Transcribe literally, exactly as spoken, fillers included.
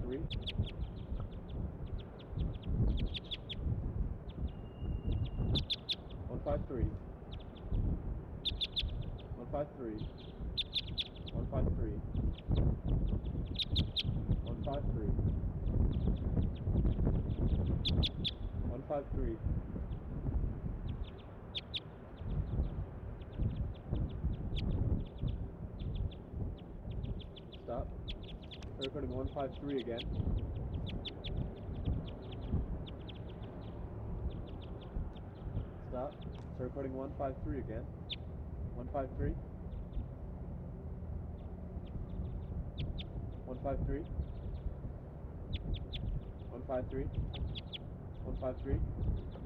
three. one five three. one five three. one five three. one five three. one five three. Stop. We're recording one five three again. Stop. So recording one five three again. one five three. one five three. one five three. one five three.